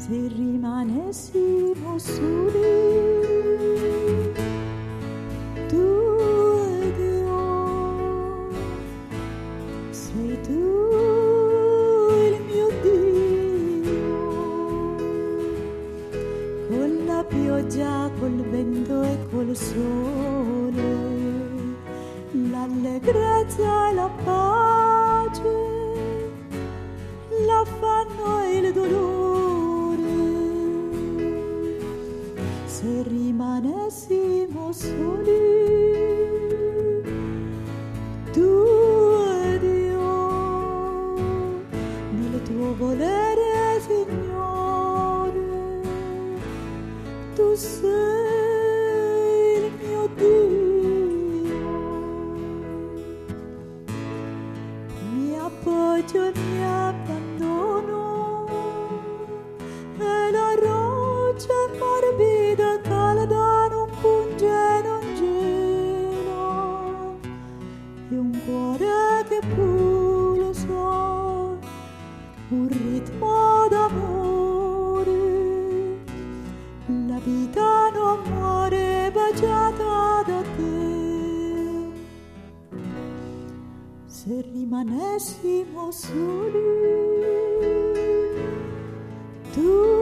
Se rimanessimo soli, tu ed io, sei tu il mio Dio, con la pioggia, col vento e col sole, l'allegrezza e la pace, l'affanno e il dolore. Se rimanessimo soli, tu ed io, nel tuo volere, Signore, tu sei il mio Dio. Mi appoggio e mi abbandono, e la roccia morbida e calda non punge, non gela, e un cuore che pulsa, un ritmo d'amore, la vita non muore baciata da te. Se rimanessimo soli, tu